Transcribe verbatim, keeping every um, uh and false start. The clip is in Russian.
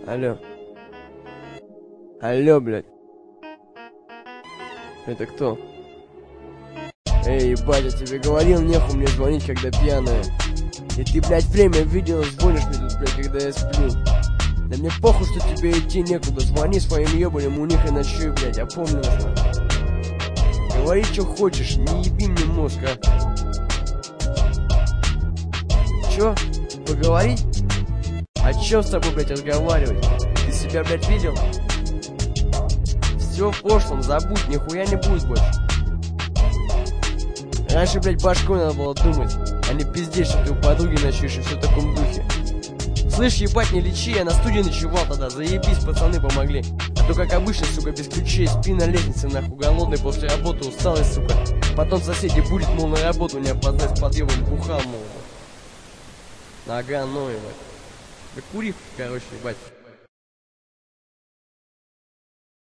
Алло. Алло, блядь. Это кто? Эй, ебать, я тебе говорил, нехуй мне звонить, когда пьяная. И ты, блядь, время видел, звонишь мне тут, блядь, когда я сплю. Да мне похуй, что тебе идти некуда. Звони своим ебаным, у них и ночуй, блядь, я помню. Говори, что хочешь, не еби мне мозг, а. Чё? Поговорить? О чем с тобой, блядь, разговаривать? Ты себя, блядь, видел? Все в прошлом, забудь, нихуя не будет больше. Раньше, блядь, башкой надо было думать, а не пиздеть, что ты у подруги ночуешь и все в таком духе. Слышь, ебать, не лечи, я на студии ночевал тогда, заебись, пацаны помогли. А то, как обычно, сука, без ключей, спи на лестнице, нахуй, голодный, после работы усталый, сука. Потом соседи будет, мол, на работу не опоздать, с подъемом бухал, мол. Нога, ну, ебать. Да кури, короче, ебать.